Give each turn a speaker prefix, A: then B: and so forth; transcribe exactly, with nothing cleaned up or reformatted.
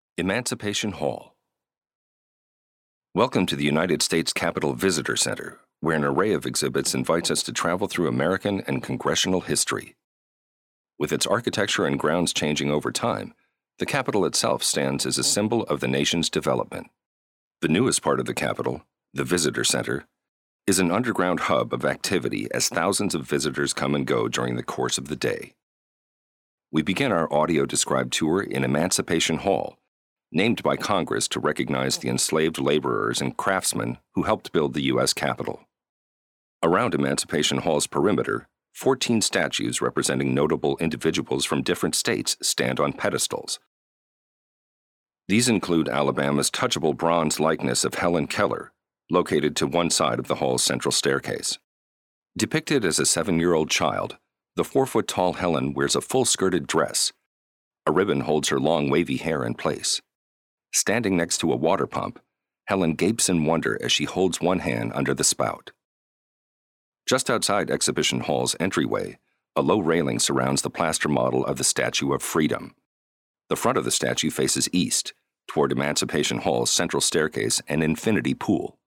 A: Emancipation Hall. Welcome to the United States Capitol Visitor Center, where an array of exhibits invites us to travel through American and congressional history. With its architecture and grounds changing over time, the Capitol itself stands as a symbol of the nation's development. The newest part of the Capitol, the Visitor Center, is an underground hub of activity as thousands of visitors come and go during the course of the day. We begin our audio-described tour in Emancipation Hall, named by Congress to recognize the enslaved laborers and craftsmen who helped build the U S Capitol. Around Emancipation Hall's perimeter, fourteen statues representing notable individuals from different states stand on pedestals. These include Alabama's touchable bronze likeness of Helen Keller, located to one side of the hall's central staircase. Depicted as a seven-year-old child, the four-foot-tall Helen wears a full-skirted dress. A ribbon holds her long wavy hair in place. Standing next to a water pump, Helen gapes in wonder as she holds one hand under the spout. Just outside Exhibition Hall's entryway, a low railing surrounds the plaster model of the Statue of Freedom. The front of the statue faces east, toward Emancipation Hall's central staircase and infinity pool.